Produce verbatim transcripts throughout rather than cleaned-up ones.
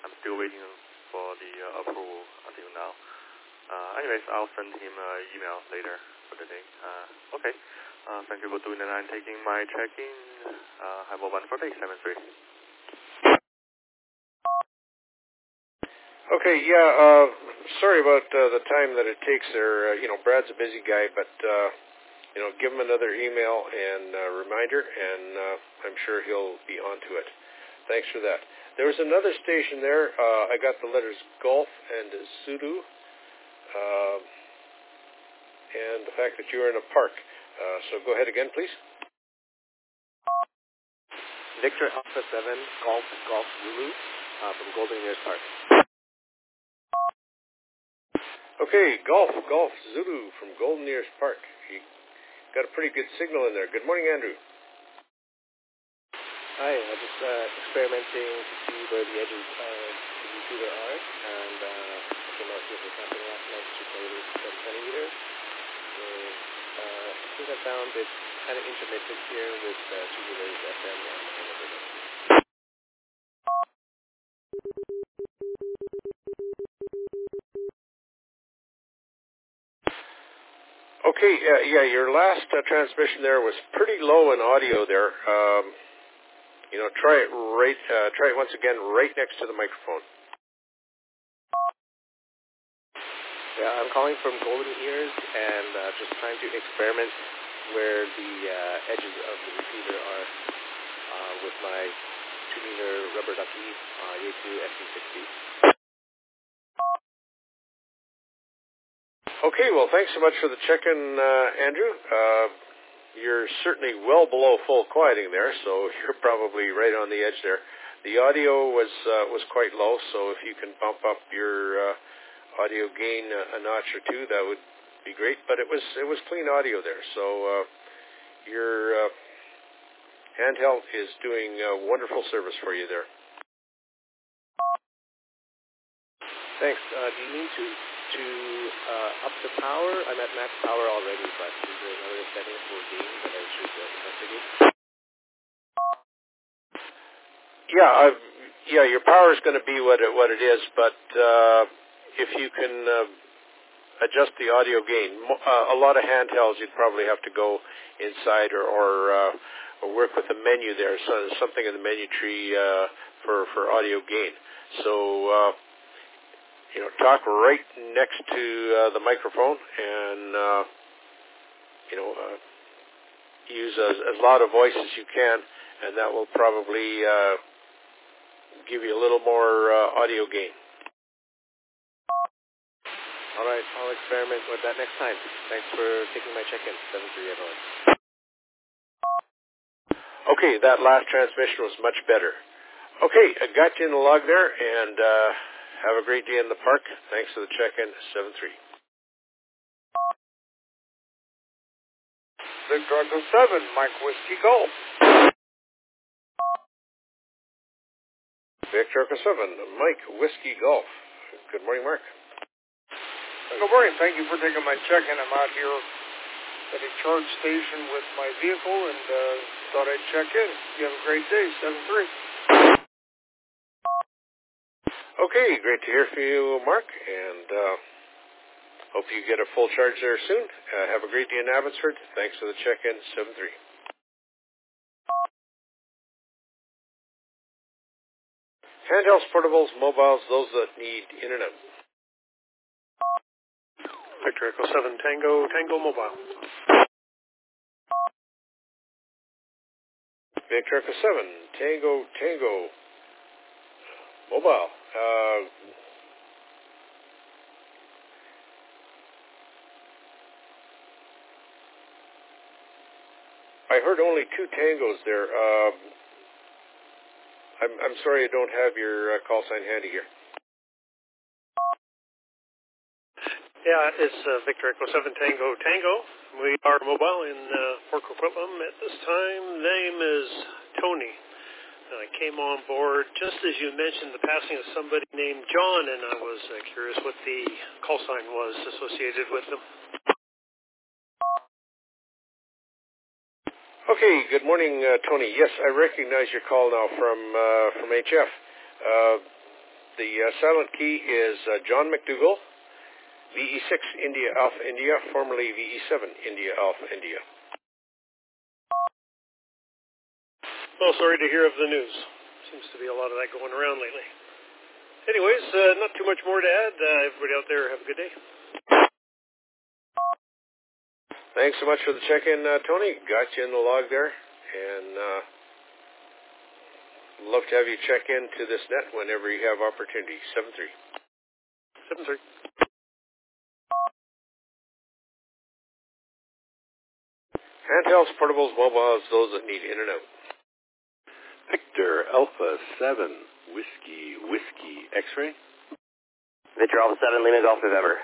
I'm still waiting for the uh, approval until now. Uh, anyways, I'll send him an email later for the day. Uh, okay. Uh, thank you for doing that and taking my check-in. Uh, have a wonderful day, seven three. Okay, yeah, uh, sorry about uh, the time that it takes there. Uh, you know, Brad's a busy guy, but, uh, you know, give him another email and uh, reminder, and uh, I'm sure he'll be onto it. Thanks for that. There was another station there. Uh, I got the letters Golf and Zulu, uh, and the fact that you were in a park. Uh, so go ahead again, please. Victor Alpha seven, Golf, Golf Zulu, uh, from Golden Ears Park. Okay, Golf, Golf Zulu from Golden Ears Park. You got a pretty good signal in there. Good morning, Andrew. Hi, I'm just uh, experimenting to see where the edges of the receiver are, and uh, I came out here for sampling last night to play with seven centimeters. So uh, I think I found it kind of intermittent here with uh, two meters F M and everything. Okay, uh, yeah, your last uh, transmission there was pretty low in audio there. Um, you know, try it right, uh, try it once again right next to the microphone. Yeah, I'm calling from Golden Ears and uh, just trying to experiment where the uh, edges of the receiver are uh, with my two meter rubber ducky uh, Yaesu S C sixty. Okay, well, thanks so much for the check-in, uh, Andrew. Uh, you're certainly well below full quieting there, so you're probably right on the edge there. The audio was uh, was quite low, so if you can bump up your uh, audio gain a, a notch or two, that would be great. But it was it was clean audio there, so uh, your uh, handheld is doing uh, wonderful service for you there. Thanks. Uh, do you need to to uh, up the power? I'm at max power already, but is there another setting for gain that I should uh, investigate? Yeah, I've, yeah, your power is going to be what it, what it is, but uh, if you can uh, adjust the audio gain, uh, a lot of handhelds you'd probably have to go inside or or, uh, or work with the menu there, so there's something in the menu tree uh, for for audio gain. So. Uh, You know, talk right next to uh, the microphone, and uh, you know, uh, use as, as loud a voice as you can, and that will probably uh, give you a little more uh, audio gain. All right, I'll experiment with that next time. Thanks for taking my check-in. seven three, everyone. Okay, that last transmission was much better. Okay, I got you in the log there, and. Uh, Have a great day in the park. Thanks for the check-in, seven three. Victor Echo seven, Mike Whiskey Golf. Victor Echo seven, Mike Whiskey Golf. Good morning, Mark. Good morning. Thank you for taking my check-in. I'm out here at a charge station with my vehicle and uh, thought I'd check in. You have a great day, seven three. Okay, great to hear from you, Mark, and uh, hope you get a full charge there soon. Uh, have a great day in Abbotsford. Thanks for the check-in, seven three. Handhelds, portables, mobiles, those that need internet. Victor Echo seven, Tango, Tango Mobile. Victor Echo seven, Tango, Tango Mobile. Uh, I heard only two tangos there. Uh, I'm, I'm sorry I don't have your uh, call sign handy here. Yeah, it's uh, Victor Echo seven, Tango, Tango. We are mobile in uh, Port Coquitlam at this time. Name is Tony. I came on board just as you mentioned the passing of somebody named John, and I was uh, curious what the call sign was associated with them. Okay, good morning, uh, Tony. Yes, I recognize your call now from uh, from H F. Uh, The uh, silent key is uh, John McDougall, V E six India Alpha India, formerly V E seven India Alpha India. Well, sorry to hear of the news. Seems to be a lot of that going around lately. Anyways, uh, not too much more to add. Uh, everybody out there, have a good day. Thanks so much for the check-in, uh, Tony. Got you in the log there. And uh, love to have you check into this net whenever you have opportunity. seven three. seven three. Handhelds, portables, mobiles, those that need in and out. Victor Alpha seven, Whiskey, Whiskey, X-ray. Victor Alpha seven, Lima Golf November.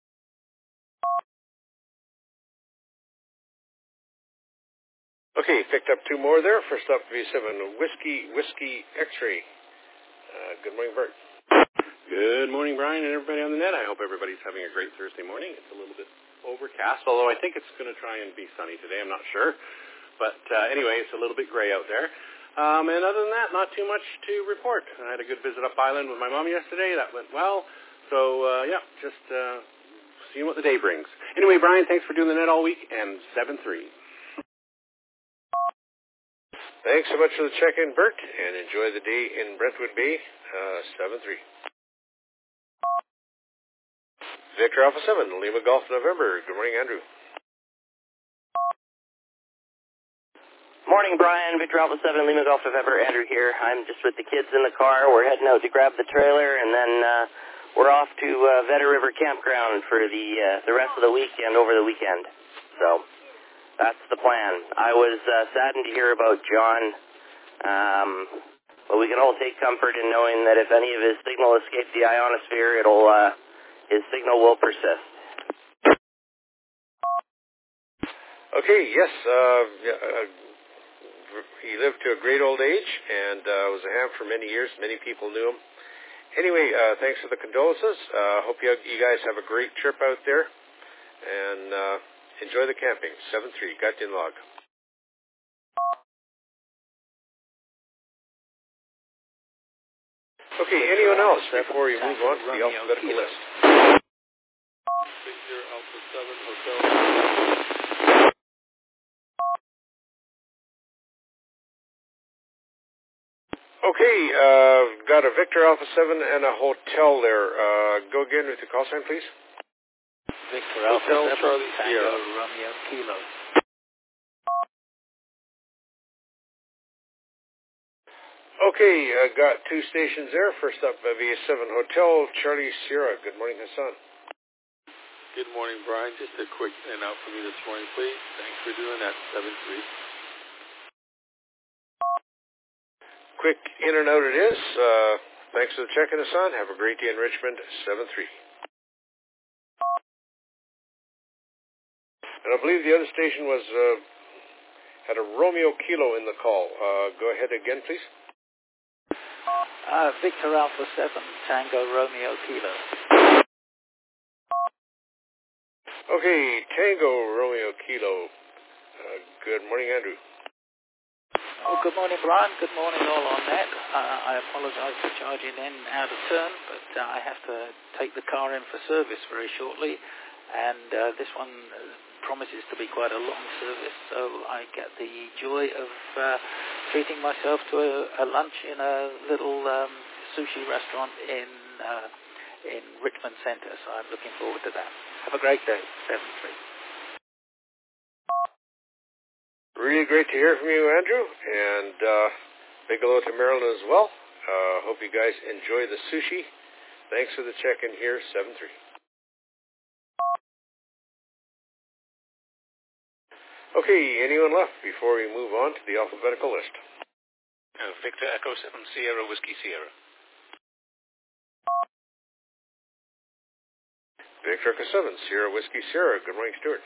Okay, picked up two more there. First up, V seven, Whiskey, Whiskey, X-ray. Uh, good morning, Bert. Good morning, Brian, and everybody on the net. I hope everybody's having a great Thursday morning. It's a little bit overcast, although I think it's going to try and be sunny today. I'm not sure. But uh, anyway, it's a little bit gray out there. Um, and other than that, not too much to report. I had a good visit up island with my mom yesterday. That went well. So, uh, yeah, just uh, seeing what the day brings. Anyway, Brian, thanks for doing the net all week, and seven three. Thanks so much for the check-in, Bert, and enjoy the day in Brentwood Bay, uh, seven three. Victor Alpha seven, Lima Golf November. Good morning, Andrew. Morning, Brian. Victor Alpha seven, Lima Golf November. Andrew here. I'm just with the kids in the car. We're heading out to grab the trailer, and then uh, we're off to uh, Vedder River Campground for the uh, the rest of the weekend over the weekend. So that's the plan. I was uh, saddened to hear about John, um, but we can all take comfort in knowing that if any of his signal escapes the ionosphere, it'll uh, his signal will persist. Okay, yes, uh, uh, he lived to a great old age and uh, was a ham for many years. Many people knew him. Anyway, uh, thanks for the condolences. Uh, hope you, you guys have a great trip out there, and uh, enjoy the camping. seven three, got you in log. Okay, anyone else before we move on to the alphabetical list? Victor Alpha seven, Hotel. Okay, uh, got a Victor Alpha seven and a hotel there. Uh, go again with the call sign, please. Victor Alpha Hotel seven, Charlie Tango Sierra. Romeo Kilo. Okay, uh, got two stations there. First up, uh, V A seven Hotel Charlie Sierra. Good morning, Hassan. Good morning, Brian. Just a quick in and out for me this morning, please. Thanks for doing that, seven three. Quick in and out it is. Uh, thanks for the check-in, Hassan. Have a great day in Richmond, seven three. And I believe the other station was uh, had a Romeo Kilo in the call. Uh, go ahead again, please. Uh, Victor Alpha seven, Tango Romeo Kilo. Okay, Tango Romeo Kilo. Uh, good morning, Andrew. Oh, good morning, Brian. Good morning, all on that. Uh, I apologize for charging in out of turn, but uh, I have to take the car in for service very shortly, and uh, this one promises to be quite a long service, so I get the joy of uh, treating myself to a, a lunch in a little um, sushi restaurant in uh, in Richmond Centre, so I'm looking forward to that. Have a great day, seven three. Really great to hear from you, Andrew, and uh, big hello to Marilyn as well. Uh, hope you guys enjoy the sushi. Thanks for the check-in here, seven three. Okay, anyone left before we move on to the alphabetical list? Uh, Victor Echo seven, Sierra Whiskey Sierra. Victor Echo seven, Sierra Whiskey Sierra. Good morning, Stuart.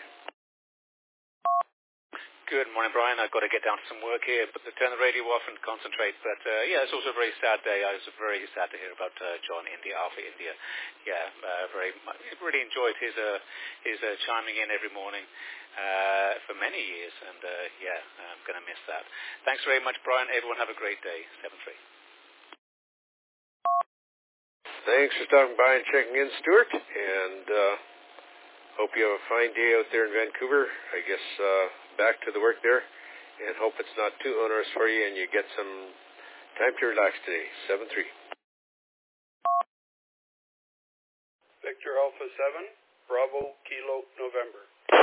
Good morning, Brian. I've got to get down to some work here, but to turn the radio off and concentrate. But uh, yeah, it's also a very sad day. I was very sad to hear about uh, John India, Alpha India. Yeah, uh, very really enjoyed his uh, his uh, chiming in every morning uh, for many years, and uh, yeah, I'm going to miss that. Thanks very much, Brian. Everyone have a great day. seven three. Thanks for stopping by and checking in, Stuart, and uh, hope you have a fine day out there in Vancouver. I guess uh, back to the work there, and hope it's not too onerous for you and you get some time to relax today. seven three. Victor Alpha seven, Bravo, Kilo, November.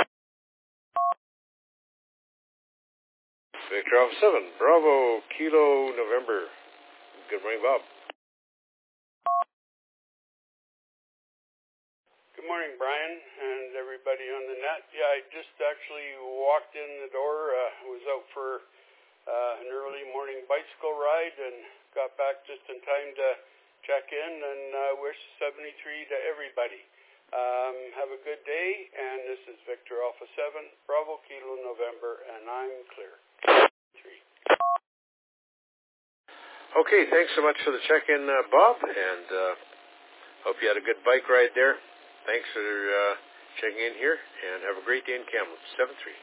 Victor Alpha seven, Bravo, Kilo, November. Good morning, Bob. Good morning, Brian, and everybody on the net. Yeah, I just actually walked in the door. I uh, was out for uh, an early morning bicycle ride and got back just in time to check in and uh, wish seventy-three to everybody. Um, have a good day, and this is Victor Alpha seven, Bravo, Kilo, November, and I'm clear. Three. Okay, thanks so much for the check-in, uh, Bob, and uh, hope you had a good bike ride there. Thanks for uh, checking in here, and have a great day in Kamloops. seven three.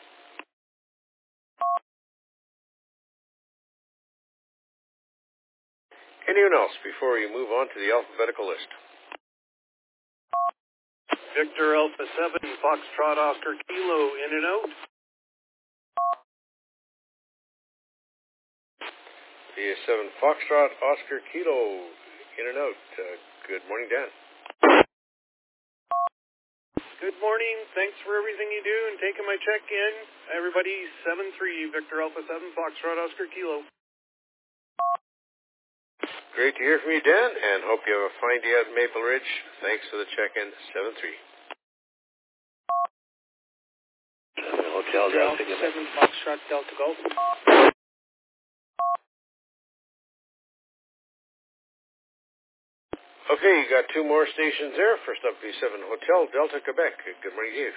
Anyone else before we move on to the alphabetical list? Victor Alpha seven, Foxtrot Oscar Kilo, in and out. V A seven, Foxtrot Oscar Kilo, in and out. Uh, good morning, Dan. Good morning. Thanks for everything you do and taking my check-in. Everybody, seven three, Victor Alpha seven, Foxtrot Oscar Kilo. Great to hear from you, Dan, and hope you have a fine day out in Maple Ridge. Thanks for the check-in, seven three. Hotel Delta seven, Foxtrot Delta Golf. Okay, you got two more stations there. First up, V seven Hotel Delta Quebec. Good morning, Dave.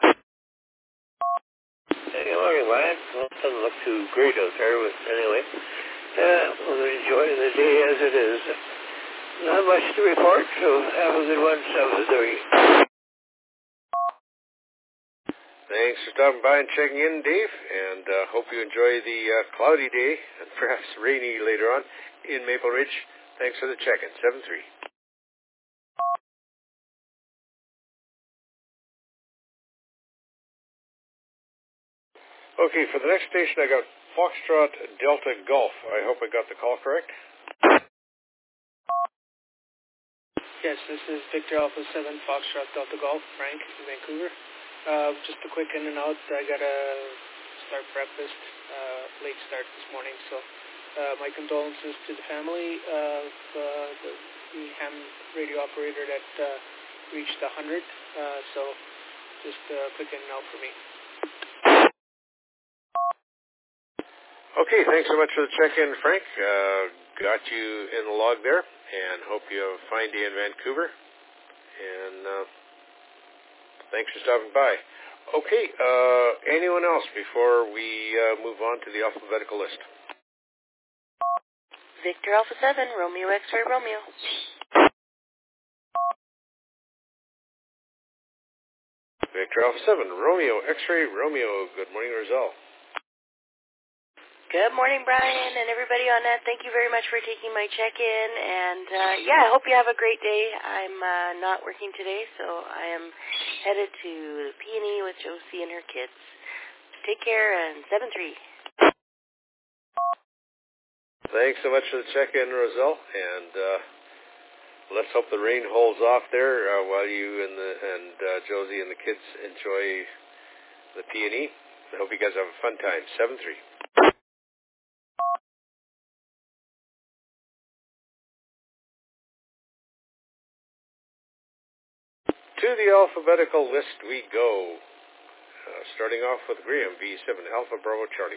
Hey, good morning, Brian. Well, it doesn't look too great out there, but anyway. Uh, we're enjoying the day as it is. Not much to report, so have a good one, seven three. Thanks for stopping by and checking in, Dave, and uh, hope you enjoy the uh, cloudy day, and perhaps rainy later on, in Maple Ridge. Thanks for the check-in, seven three. Okay, for the next station, I got Foxtrot Delta Golf. I hope I got the call correct. Yes, this is Victor Alpha seven, Foxtrot Delta Golf, Frank in Vancouver. Uh, just a quick in and out. I got to start breakfast, uh, late start this morning, so uh, my condolences to the family of uh, the, the ham radio operator that uh, reached one hundred. Uh, so just a quick in and out for me. Okay, thanks so much for the check-in, Frank. Uh, got you in the log there, and hope you have a fine day in Vancouver. And uh, thanks for stopping by. Okay, uh, anyone else before we uh, move on to the alphabetical list? Victor Alpha seven, Romeo X-Ray Romeo. Victor Alpha seven, Romeo X-Ray Romeo. Good morning, Roselle. Good morning, Brian, and everybody on that. Thank you very much for taking my check-in, and uh, yeah, I hope you have a great day. I'm uh, not working today, so I am headed to the P and E with Josie and her kids. Take care, and seven three. Thanks so much for the check-in, Roselle, and uh, let's hope the rain holds off there uh, while you and the and uh, Josie and the kids enjoy the P and E. I hope you guys have a fun time. seven three. To the alphabetical list we go. Uh, starting off with Graham, V seven Alpha Bravo Charlie.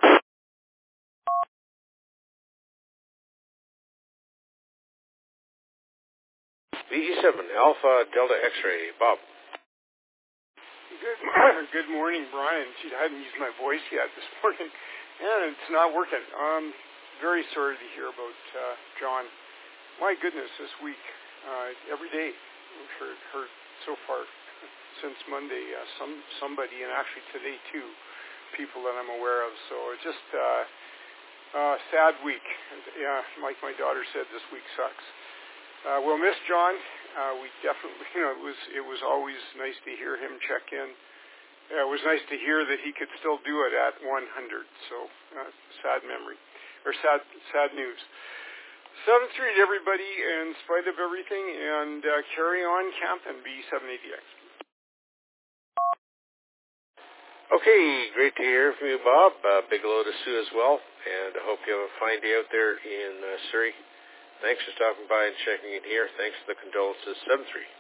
V seven Alpha Delta X-Ray, Bob. Good, good morning, Brian. Gee, I hadn't used my voice yet this morning, and it's not working. Um, very sorry to hear about uh, John. My goodness, this week, uh, every day, we've heard, heard so far since Monday, uh, some somebody, and actually today too, people that I'm aware of. So it's just uh, uh, sad week. Yeah, like my daughter said, this week sucks. uh, we'll miss John. Uh, we definitely, you know, it was it was always nice to hear him check in. Uh, it was nice to hear that he could still do it at one hundred. So uh, sad memory, or sad sad news. seventh Street, everybody, in spite of everything, and uh, carry on camping, B seven eighty X. Okay, great to hear from you, Bob. Uh, big hello to Sue as well, and I hope you have a fine day out there in uh, Surrey. Thanks for stopping by and checking in here. Thanks for the condolences, seven three.